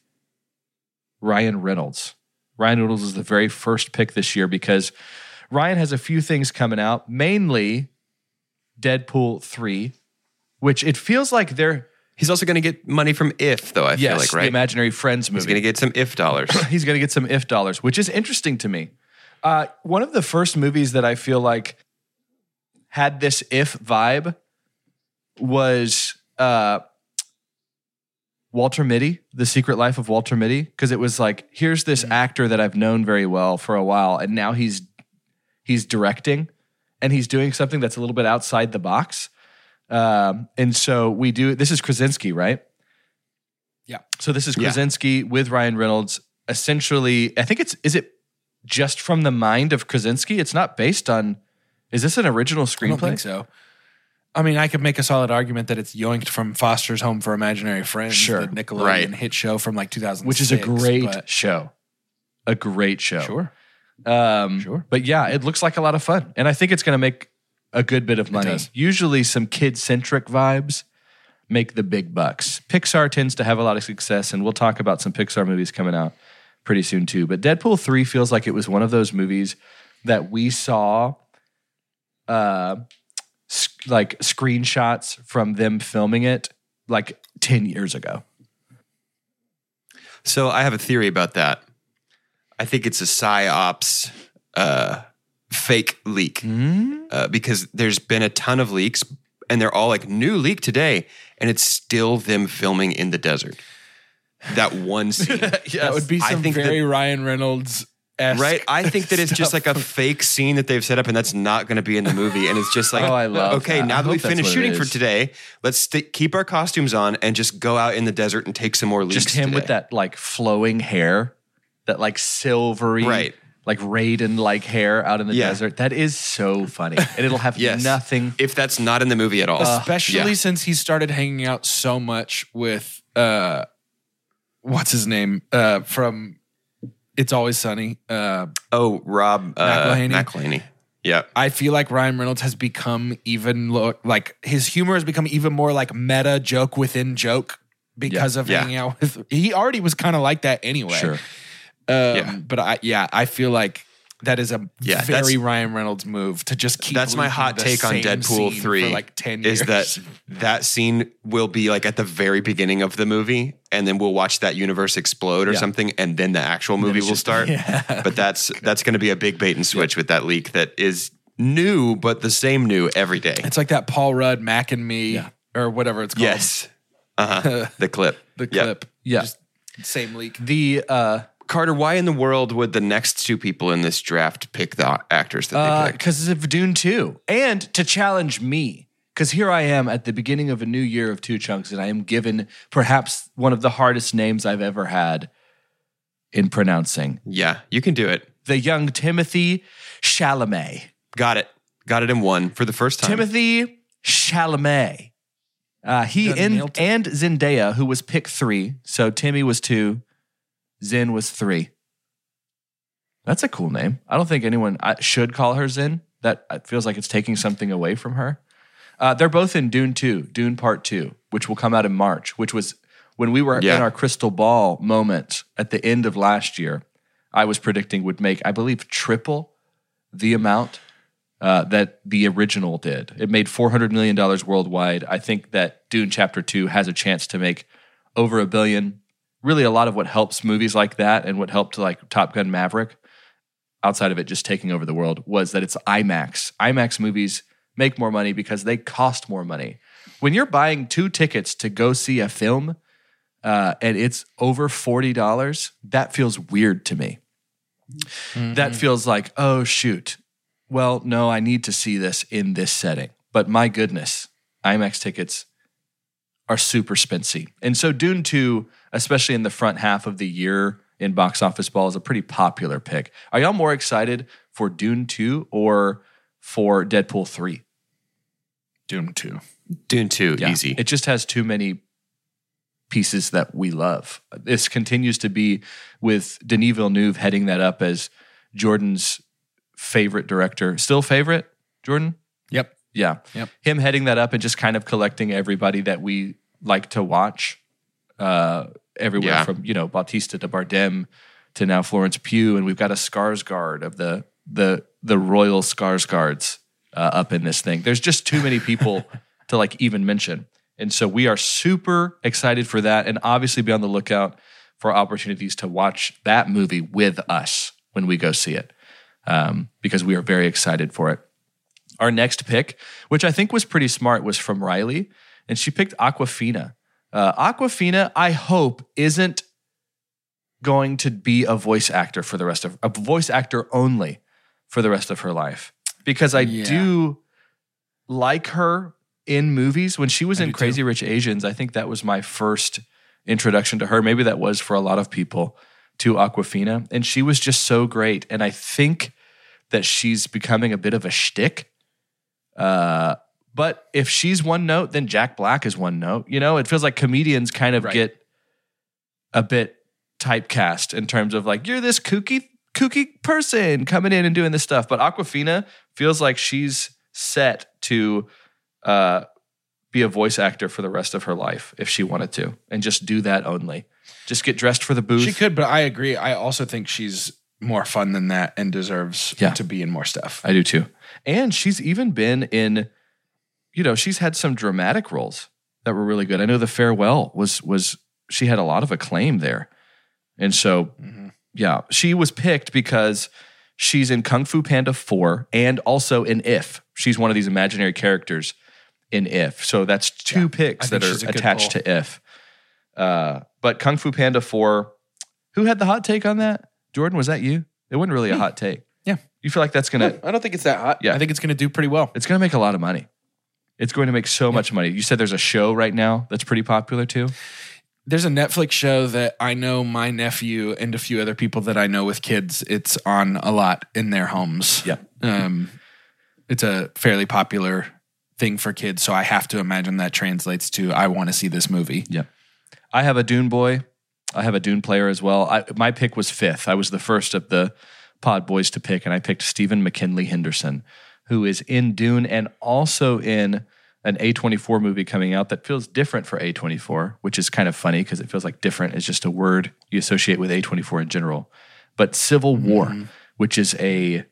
Ryan Reynolds. Ryan Reynolds is the very first pick this year because Ryan has a few things coming out, mainly Deadpool three, which it feels like they're... He's also going to get money from If, though, I yes, feel like, right? the Imaginary Friends movie. He's going to get some If dollars. He's going to get some If dollars, which is interesting to me. Uh, one of the first movies that I feel like had this If vibe was uh, Walter Mitty, The Secret Life of Walter Mitty, because it was like, here's this actor that I've known very well for a while, and now he's he's directing, and he's doing something that's a little bit outside the box. Um, and so we do, this is Krasinski, right? Yeah. So this is Yeah. Krasinski with Ryan Reynolds. Essentially, I think it's, is it just from the mind of Krasinski? It's not based on, is this an original I screenplay? don't think so. I mean, I could make a solid argument that it's yoinked from Foster's Home for Imaginary Friends, Sure. the Nickelodeon Right. hit show from like two thousand six. Which is a great but- show. A great show. Sure. Um, Sure. But yeah, it looks like a lot of fun. And I think it's going to make a good bit of money. does. Usually some kid-centric vibes make the big bucks. Pixar tends to have a lot of success, and we'll talk about some Pixar movies coming out pretty soon too. But Deadpool three feels like it was one of those movies that we saw uh, sc- like screenshots from them filming it like ten years ago. So I have a theory about that. I think it's a PsyOps uh, fake leak uh, because there's been a ton of leaks, and they're all like new leak today, and it's still them filming in the desert. That one scene, That would be I some think very that- Ryan Reynolds right? I think that it's just like a fake scene that they've set up, and that's not going to be in the movie. And it's just like, Oh, I love okay, that. now I that we hope that's finished what it shooting for is. today, let's st- keep our costumes on and just go out in the desert and take some more leaks. Just him today. with that like flowing hair, that like silvery, Right. like Raiden like hair out in the Yeah. desert. That is so funny. And it'll have Yes. nothing. If that's not in the movie at all, Especially Yeah. since he started hanging out so much with uh what's his name? Uh from It's Always Sunny. Uh Oh, Rob uh, McElhaney. McElhaney. Yeah. I feel like Ryan Reynolds has become even lo- like his humor has become even more like meta joke within joke because of Yeah. hanging out with. He already was kind of like that anyway. Sure. Um, Yeah. But I, yeah, I feel like That is a Yeah, very that's- Ryan Reynolds move to just keep. That's my looping hot the take on same Deadpool scene three. for like ten years. Is that that scene will be like at the very beginning of the movie, and then we'll watch that universe explode or Yeah. something, and then the actual movie it's will just- start. But that's that's going to be a big bait and switch with that leak that is new, but the same new every day. It's like that Paul Rudd, Mac and Me, or whatever it's called. Yes, uh-huh. the clip. the Yep. clip. Yeah. Just same leak. The uh, Carter, why in the world would the next two people in this draft pick the actors that they picked? because of Dune two, and to challenge me, because here I am at the beginning of a new year of Two Chunks, and I am given perhaps one of the hardest names I've ever had in pronouncing. Yeah, you can do it. The young Timothy Chalamet. Got it. Got it in one for the first time. Timothy Chalamet. Uh, he Done and, nailed it. and Zendaya, who was pick three. So Timmy was two, Zen was three. That's a cool name. I don't think anyone I, should call her Zen. That it feels like it's taking something away from her. Uh, they're both in Dune two, Dune Part two, which will come out in March, which was when we were Yeah. in our crystal ball moment at the end of last year. I was predicting would make, I believe, triple the amount uh, that the original did. It made four hundred million dollars worldwide. I think that Dune Chapter two has a chance to make over a billion. Really, a lot of what helps movies like that and what helped like Top Gun Maverick, outside of it just taking over the world, was that it's IMAX. IMAX movies make more money because they cost more money. When you're buying two tickets to go see a film uh, and it's over forty dollars, that feels weird to me. That feels like, oh, shoot. Well, no, I need to see this in this setting. But my goodness, IMAX tickets are super spency. And so Dune two, especially in the front half of the year in Box Office Ball, is a pretty popular pick. Are y'all more excited for Dune two or for Deadpool three? Doom two. Dune two, Yeah. easy. It just has too many pieces that we love. This continues to be with Denis Villeneuve heading that up as Jordan's favorite director. Still favorite, Jordan? Yep. Yeah. Yep. Him heading that up and just kind of collecting everybody that we like to watch uh, everywhere Yeah. from, you know, Bautista to Bardem to now Florence Pugh. And we've got a Skarsgård of the the the royal Skarsgårds uh, up in this thing. There's just too many people to like even mention. And so we are super excited for that, and obviously be on the lookout for opportunities to watch that movie with us when we go see it, um, because we are very excited for it. Our next pick, which I think was pretty smart, was from Riley, and she picked Aquafina. Uh, Aquafina, I hope, isn't going to be a voice actor for the rest of a voice actor only for the rest of her life, because I Yeah. do like her in movies. When she was in do too. Crazy Rich Asians, I think that was my first introduction to her. Maybe that was for a lot of people, to Aquafina. And she was just so great. And I think that she's becoming a bit of a shtick. Uh, but if she's one note, then Jack Black is one note. You know, it feels like comedians kind of Right. get a bit typecast in terms of like, you're this kooky, kooky person coming in and doing this stuff. But Aquafina feels like she's set to uh, be a voice actor for the rest of her life if she wanted to, and just do that only. Just get dressed for the booth. She could, but I agree. I also think she's more fun than that and deserves Yeah. to be in more stuff. I do too. And she's even been in, you know, she's had some dramatic roles that were really good. I know The Farewell was, was she had a lot of acclaim there. And so, yeah, she was picked because she's in Kung Fu Panda four and also in If. She's one of these imaginary characters in If. So that's two picks I think that she's a are good attached pull. to If. Uh, but Kung Fu Panda four, who had the hot take on that? Jordan, was that you? It wasn't really a hot take. Yeah. You feel like that's going to, I don't think it's that hot. Yeah. I think it's going to do pretty well. it's going to make a lot of money. It's going to make so much money. You said there's a show right now that's pretty popular too. There's a Netflix show that I know my nephew and a few other people that I know with kids, it's on a lot in their homes. Yeah. Um, it's a fairly popular thing for kids, so I have to imagine that translates to I want to see this movie. Yeah. I have a Dune boy. I have a Dune player as well. I, my pick was fifth. I was the first of the pod boys to pick, and I picked Stephen McKinley Henderson, who is in Dune and also in an A twenty-four movie coming out that feels different for A twenty-four, which is kind of funny because it feels like different is just a word you associate with A twenty-four in general. But Civil War, which is a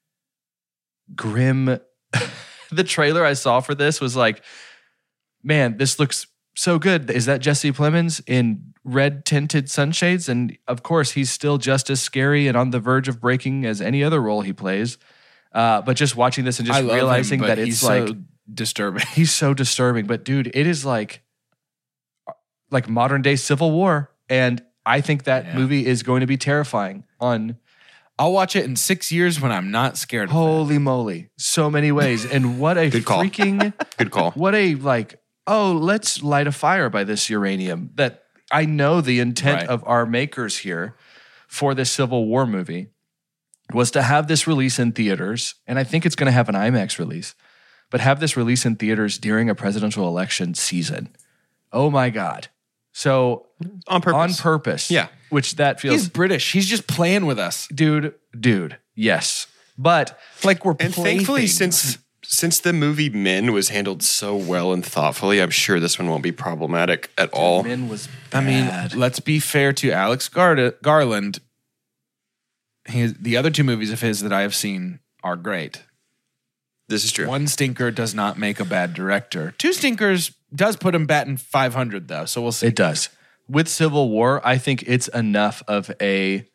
grim. The trailer I saw for this was like, man, this looks so good. Is that Jesse Plemons in red tinted sunshades? And of course, he's still just as scary and on the verge of breaking as any other role he plays. Uh, but just watching this and just I love realizing him, but that it's he's like so disturbing. he's so disturbing. But dude, it is like like modern day Civil War, and I think that Yeah. movie is going to be terrifying. On I'll watch it in six years when I'm not scared. Of holy moly, so many ways, and what a Good call. freaking Good call. what a like. Oh, let's light a fire by this uranium. That I know the intent Right. of our makers here for this Civil War movie was to have this release in theaters, and I think it's going to have an IMAX release, but have this release in theaters during a presidential election season. Oh my God. So On purpose. on purpose. Yeah. Which that feels, He's British. He's just playing with us. dude, dude, yes. But Like we're And thankfully, playthings. since since the movie Men was handled so well and thoughtfully, I'm sure this one won't be problematic at all. Min was I mean, bad. let's be fair to Alex Gar- Garland. His, the other two movies of his that I have seen are great. This is true. One stinker does not make a bad director. Two stinkers does put him batting five hundred, though. So we'll see. It does. With Civil War, I think it's enough of a.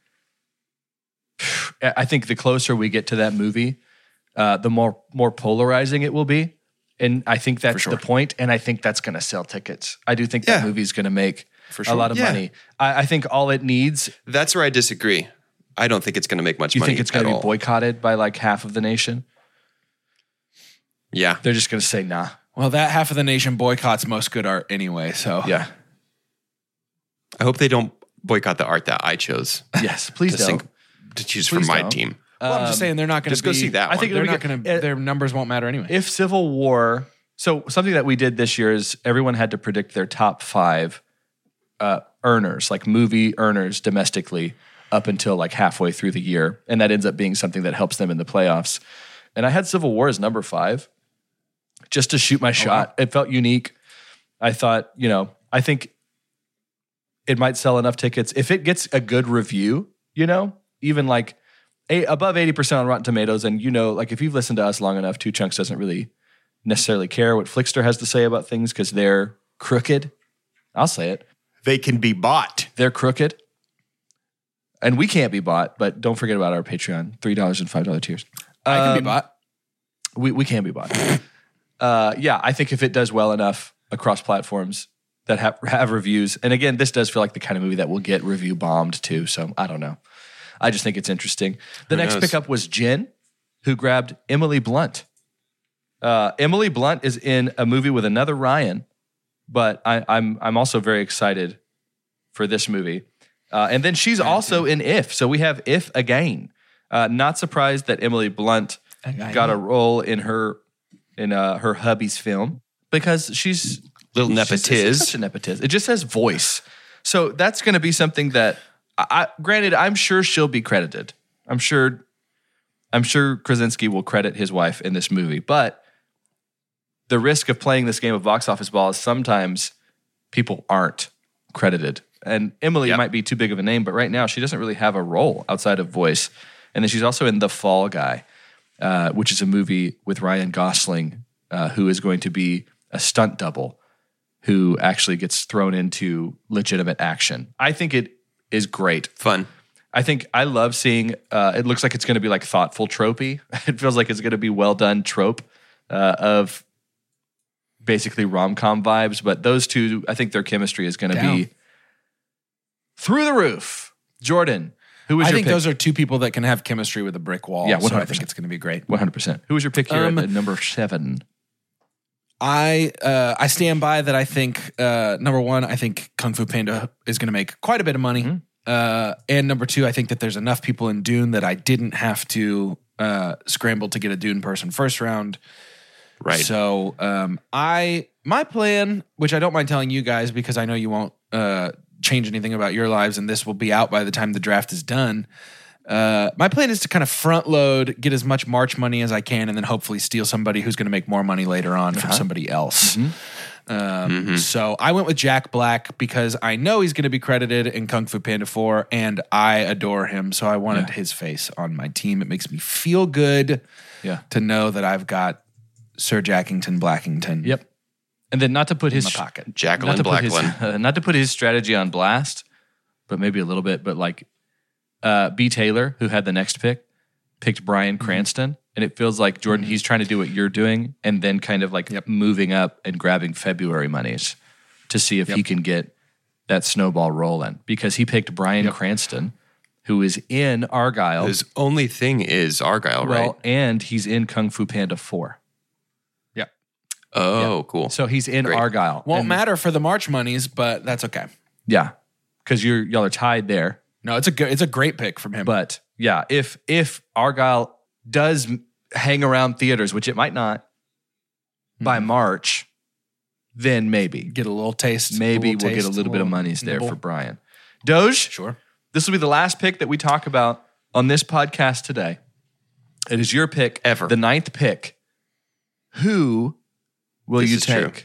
I think the closer we get to that movie, uh, the more more polarizing it will be, and I think that's sure. the point. And I think that's going to sell tickets. I do think that Yeah. movie's going to make For a sure. lot of Yeah. money. I, I think all it needs. That's where I disagree. I don't think it's going to make much You money. think it's going at to be all. boycotted by like half of the nation? Yeah. They're just going to say nah. Well, that half of the nation boycotts most good art anyway. So Yeah. I hope they don't boycott the art that I chose Yes. Please to, don't. sing, to choose Please for my don't. team. Well, I'm just saying they're not going to just go see that I think They're it'll not be going good. to. Their numbers won't matter anyway. If Civil War, so something that we did this year is everyone had to predict their top five uh, earners, like movie earners domestically, up until like halfway through the year, and that ends up being something that helps them in the playoffs. And I had Civil War as number five, just to shoot my shot. It felt unique. I thought, you know, I think it might sell enough tickets if it gets a good review. You know, even like a, above eighty percent on Rotten Tomatoes, and you know, like if you've listened to us long enough, Two Chunks doesn't really necessarily care what Flickster has to say about things because they're crooked. I'll say it. They can be bought. They're crooked. And we can't be bought, but don't forget about our Patreon, three dollars and five dollars tiers. I can Um, be bought. We, we can be bought. uh, yeah, I think if it does well enough across platforms that have, have reviews, and again, this does feel like the kind of movie that will get review bombed too, so I don't know. I just think it's interesting. The Who next knows? pickup was Jen, who grabbed Emily Blunt. Uh, Emily Blunt is in a movie with another Ryan, but I, I'm I'm also very excited for this movie. Uh, and then she's also in If. So we have If again. Uh, not surprised that Emily Blunt Again. got a role in her in uh, her hubby's film because she's Little she's- she's nepotiz. such a nepotiz. It just says voice. So that's going to be something that, I, I, granted, I'm sure she'll be credited. I'm sure, I'm sure Krasinski will credit his wife in this movie. But the risk of playing this game of box office ball is sometimes people aren't credited. And Emily Yep. might be too big of a name, but right now she doesn't really have a role outside of voice. And then she's also in The Fall Guy, uh, which is a movie with Ryan Gosling, uh, who is going to be a stunt double who actually gets thrown into legitimate action. I think it is great. Fun. I think I love seeing, uh, it looks like it's going to be like thoughtful tropey. It feels like it's going to be well done trope uh, of basically rom-com vibes. But those two, I think their chemistry is going to Down. be through the roof. Jordan, who was I your think pick? those are two people that can have chemistry with a brick wall. Yeah, so I one hundred think percent. it's going to be great. one hundred percent. Who was your pick here Um, at number seven? I uh, I stand by that. I think uh, number one, I think Kung Fu Panda is going to make quite a bit of money, Mm-hmm. uh, and number two, I think that there's enough people in Dune that I didn't have to uh, scramble to get a Dune person first round. Right. So um, I my plan, which I don't mind telling you guys because I know you won't uh, change anything about your lives, and this will be out by the time the draft is done. Uh, my plan is to kind of front load, get as much March money as I can, and then hopefully steal somebody who's going to make more money later on from somebody else. Um, Mm-hmm. So I went with Jack Black because I know he's going to be credited in Kung Fu Panda four, and I adore him. So I wanted Yeah. his face on my team. It makes me feel good Yeah. to know that I've got Sir Jackington Blackington. Yep. And then not to put In his my pocket. Jacqueline not to put his, Blacklin. uh, not to put his strategy on blast, but maybe a little bit. But like uh, B. Taylor, who had the next pick, picked Bryan Mm-hmm. Cranston, and it feels like Jordan, he's trying to do what you're doing, and then kind of like moving up and grabbing February monies to see if he can get that snowball rolling, because he picked Bryan Cranston, who is in Argyle. His only thing is Argyle, well, right? and he's in Kung Fu Panda four. Yeah. Oh, cool. So he's in Great. Argyle. Won't And- matter for the March monies, but that's okay. Yeah. Because you're y'all are tied there. No, it's a good, it's a great pick from him. But yeah, if if Argyle does m- hang around theaters, which it might not, by March, then maybe. get a little taste. Maybe little we'll get a taste, little bit of little monies there nibble. for Brian. Doge, Sure. this will be the last pick that we talk about on this podcast today. It is your pick, Ever. the ninth pick. Who will This you is true. take?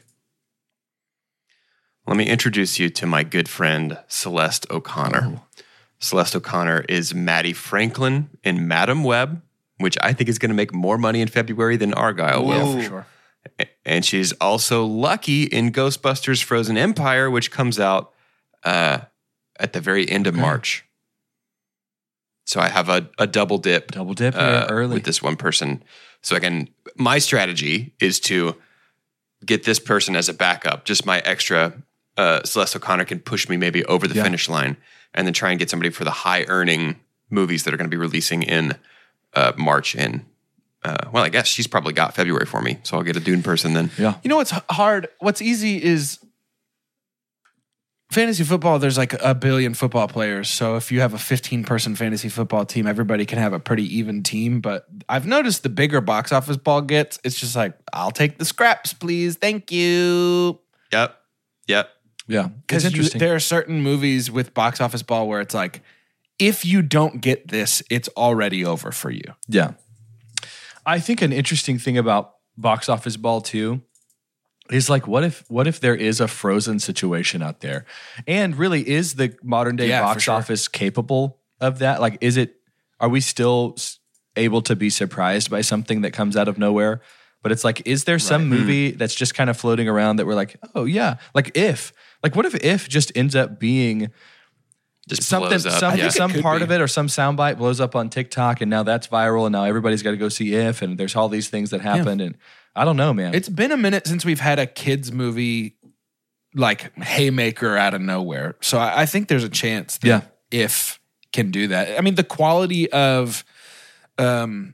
Let me introduce you to my good friend, Celeste O'Connor. Celeste O'Connor is Maddie Franklin in Madam Web, which I think is going to make more money in February than Argyle will. For sure. And she's also Lucky in Ghostbusters Frozen Empire, which comes out uh, at the very end of March. So I have a, a double dip, Double dip uh, here early. with this one person. So I can, my strategy is to get this person as a backup, just my extra. Uh, Celeste O'Connor can push me maybe over the Yeah. finish line, and then try and get somebody for the high earning movies that are going to be releasing in uh, March. And uh, well, I guess she's probably got February for me, so I'll get a Dune person then. Yeah. You know what's h- hard? What's easy is fantasy football. There's like a billion football players. So if you have a fifteen person fantasy football team, everybody can have a pretty even team. But I've noticed the bigger box office ball gets, it's just like, I'll take the scraps, please. Thank you. Yep, yep. Yeah. Because It's interesting. there are certain movies with box office ball where it's like, if you don't get this, it's already over for you. Yeah. I think an interesting thing about box office ball too is like, what if what if there is a Frozen situation out there? And really, is the modern day Yeah, for box sure. office capable of that? Like, is it, are we still s- able to be surprised by something that comes out of nowhere? But it's like, is there some movie that's just kind of floating around that we're like, oh yeah, like if, like what if if just ends up being Just something, blows up. some, yeah. some could part be. of it or some soundbite blows up on TikTok, and now that's viral, and now everybody's got to go see If, and there's all these things that happen, and I don't know, man. It's been a minute since we've had a kids movie like haymaker out of nowhere. So I, I think there's a chance that Yeah. if can do that. I mean, the quality of um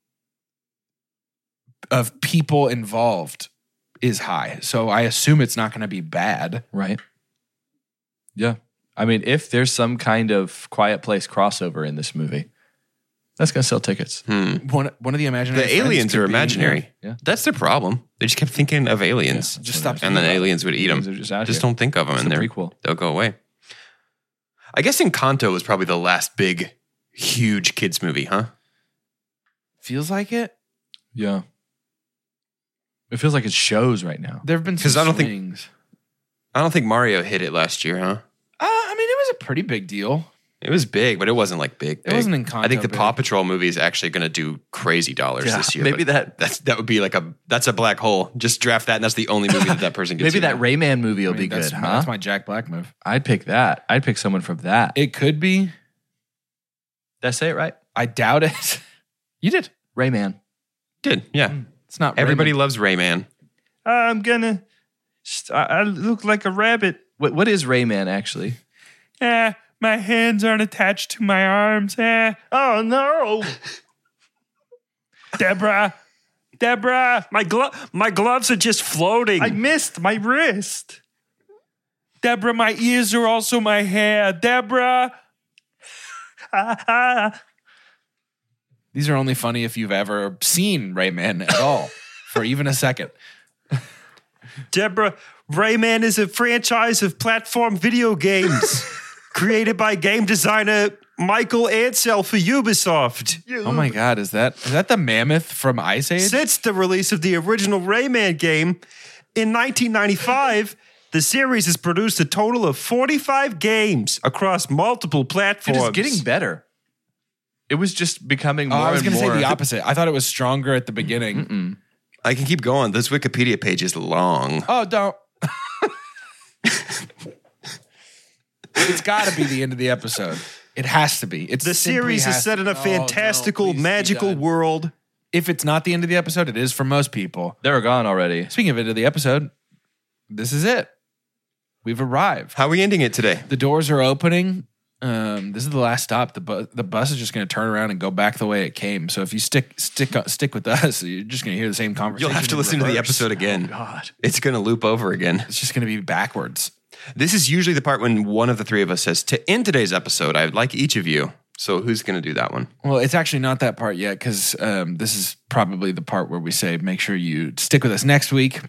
of people involved is high. So I assume it's not going to be bad. right. Yeah, I mean, if there's some kind of Quiet Place crossover in this movie, that's gonna sell tickets. One one of the imaginary The friends aliens could are be- imaginary. Yeah. That's the problem. They just kept thinking of aliens. Just stop And then thinking about aliens would eat them. Aliens are just out Just here. don't think of them It's in a there. prequel. They'll go away. I guess Encanto was probably the last big, huge kids movie, huh? Feels like it. Yeah, it feels like it shows right now. There have been 'Cause some I don't think- swings. I don't think Mario hit it last year, huh? Uh, I mean, it was a pretty big deal. It was big, but it wasn't like big. big. wasn't Encanto I think the big. Paw Patrol movie is actually going to do crazy dollars Yeah, this year. maybe but that- that's that would be like a that's a black hole. Just draft that, and that's the only movie that that person gets. Maybe to that do. Rayman movie will I mean, be that's, good, my, huh? that's my Jack Black move. I'd pick that. I'd pick someone from that. It could be. Did I say it right? I doubt it. You did. Rayman. did. Yeah, It's not everybody Raymond. loves Rayman. I'm gonna. St- I I look like a rabbit. What What is Rayman actually? Eh, my hands aren't attached to my arms. Eh. Oh no! Deborah. Deborah. My glo- my gloves are just floating. I missed my wrist. Deborah, my ears are also my hair. Deborah. These are only funny if you've ever seen Rayman at all for even a second. Deborah, Rayman is a franchise of platform video games created by game designer Michael Ansel for Ubisoft. Oh my God, is that is that the mammoth from Ice Age? Since the release of the original Rayman game in nineteen ninety-five, the series has produced a total of forty-five games across multiple It platforms. is getting better. It was just becoming Oh, more I was and going to more. say the opposite. I thought it was stronger at the beginning. I can keep going. This Wikipedia page is long. Oh, don't. It's got to be the end of the episode. It has to be. It's The series is set in a fantastical, magical world. If it's not the end of the episode, it is for most people. They're gone already. Speaking of end of the episode, this is it. We've arrived. How are we ending it today? The doors are opening. Um, this is the last stop. The bu- the bus is just going to turn around and go back the way it came. So if you stick stick stick with us, you're just going to hear the same conversation. You'll have to in listen to the reverse. episode again. God. It's going to loop over again. It's just going to be backwards. This is usually the part when one of the three of us says, to end today's episode, I would like each of you. So who's going to do that one? Well, it's actually not that part yet because um, this is probably the part where we say, make sure you stick with us next week.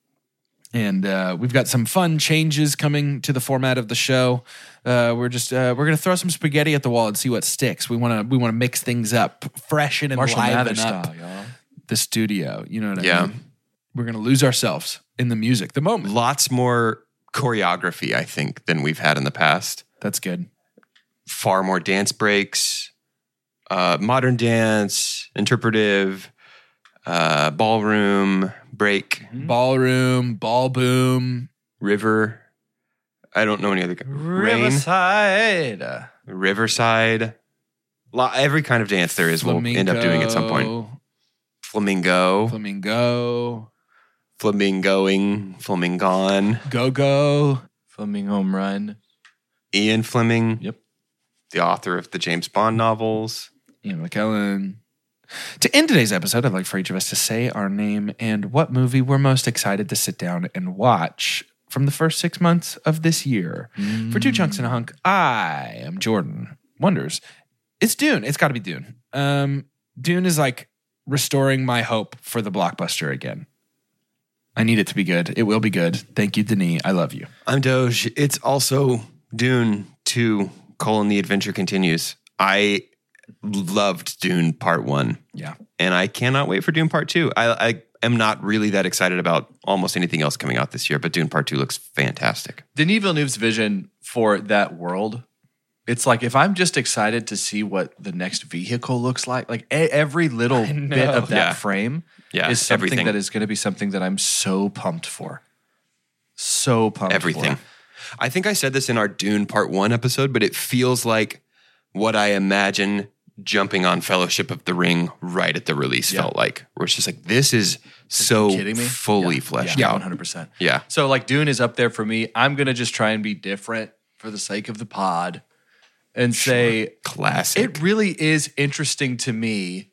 And uh, we've got some fun changes coming to the format of the show. Uh, we're just uh, we're gonna throw some spaghetti at the wall and see what sticks. We want to we want to mix things up, freshen and Marshall liven Mathers up style, y'all. the studio. You know what I Yeah. mean? We're gonna lose ourselves in the music, the moment. Lots more choreography, I think, than we've had in the past. That's good. Far more dance breaks, uh, modern dance, interpretive, uh, ballroom, break, Ballroom, ball boom. river. I don't know any other. Rain, Riverside. Uh, riverside. Lo- every kind of dance there is, we'll end up doing at some point. Flamingo, Flamingo. flamingoing, flamingon. Go go. Fleming home run. Ian Fleming. Yep. The author of the James Bond novels. Ian McKellen. To end today's episode, I'd like for each of us to say our name and what movie we're most excited to sit down and watch from the first six months of this year. Mm. For Two Chunks and a Hunk, I am Jordan Wonders. It's Dune. It's got to be Dune. Um, Dune is like restoring my hope for the blockbuster again. I need it to be good. It will be good. Thank you, Denis. I love you. I'm Doge. It's also Dune two, colon, the adventure continues. I loved Dune Part One. Yeah. And I cannot wait for Dune Part Two. I, I am not really that excited about almost anything else coming out this year, but Dune Part Two looks fantastic. Denis Villeneuve's vision for that world, it's like if I'm just excited to see what the next vehicle looks like, like a- every little bit of that Yeah. frame Yeah, is something everything. that is going to be something that I'm so pumped for. So pumped Everything. for. I think I said this in our Dune Part One episode, but it feels like what I imagine jumping on Fellowship of the Ring right at the release Yeah. felt like, where it's just like, this is so Kidding me? fully Yeah. fleshed Yeah, out. one hundred percent. Yeah. So like Dune is up there for me. I'm going to just try and be different for the sake of the pod and say Classic. it really is interesting to me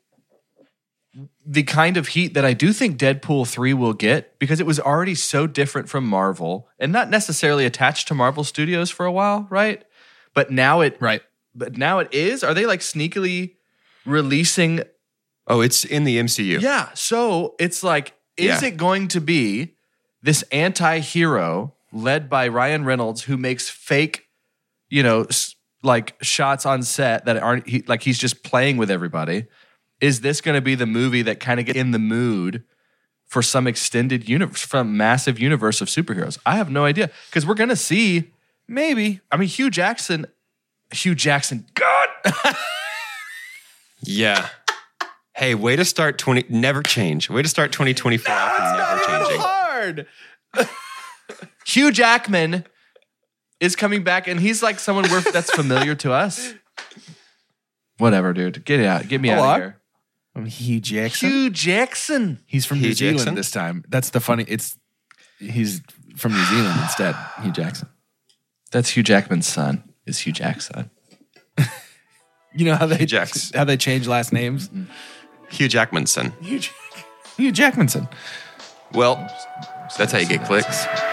the kind of heat that I do think Deadpool three will get, because it was already so different from Marvel and not necessarily attached to Marvel Studios for a while, right? But now it Right. but now it is. Are they like sneakily releasing? oh, it's in the M C U. Yeah. So it's like, is Yeah. it going to be this anti-hero led by Ryan Reynolds who makes fake, you know, s- like shots on set that aren't he, like he's just playing with everybody? Is this going to be the movie that kind of gets in the mood for some extended universe, from massive universe of superheroes? I have no idea, because we're going to see maybe. I mean, Hugh Jackson, Hugh Jackson, God. Yeah. Hey, way to start twenty. Never change. Way to start twenty twenty-four off and never changing. Hard. Hugh Jackman is coming back, and he's like someone we're, that's familiar to us. Whatever, dude. Get it out. Get me Hello? out of here. I'm Hugh Jackson. Hugh Jackson. He's from Hugh New Zealand Jackson? this time. That's the funny. It's he's from New Zealand instead. Hugh Jackson. That's Hugh Jackman's son. Is Hugh Jackson? You know how they Jacks. how they change last names? Hugh Jackmanson. Hugh, Hugh Jackmanson. Well, that's how you get clicks.